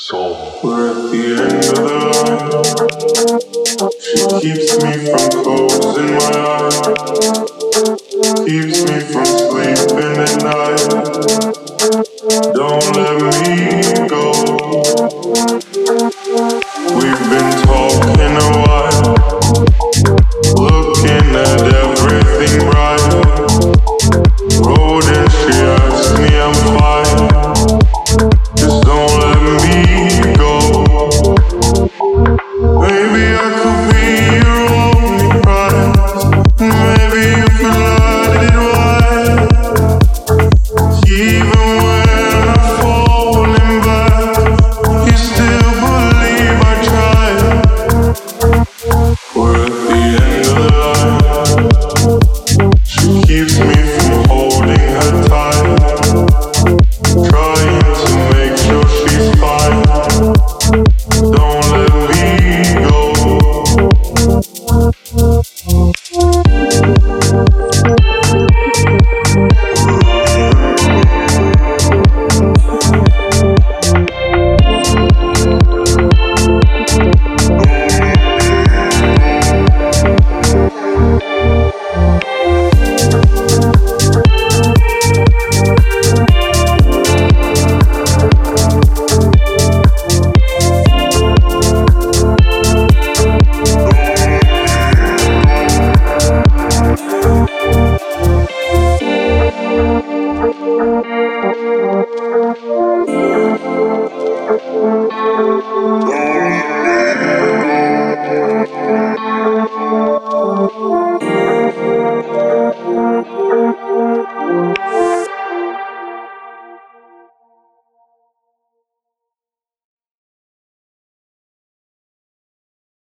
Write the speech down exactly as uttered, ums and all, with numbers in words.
We're at the end of the line. She keeps me from closing my eyes, keeps me from sleeping at night. Don't let me go. We've been talking a while, looking at everything bright. Road and she asks me I'm fine. Just don't let me go. Maybe I could be your only prize. Maybe you could let it wide. Even when I'm falling back, you still believe I tried. We're at the end of the line. She keeps me from holding her tight, trying to make sure she's fine. Don't let me go. Yeah.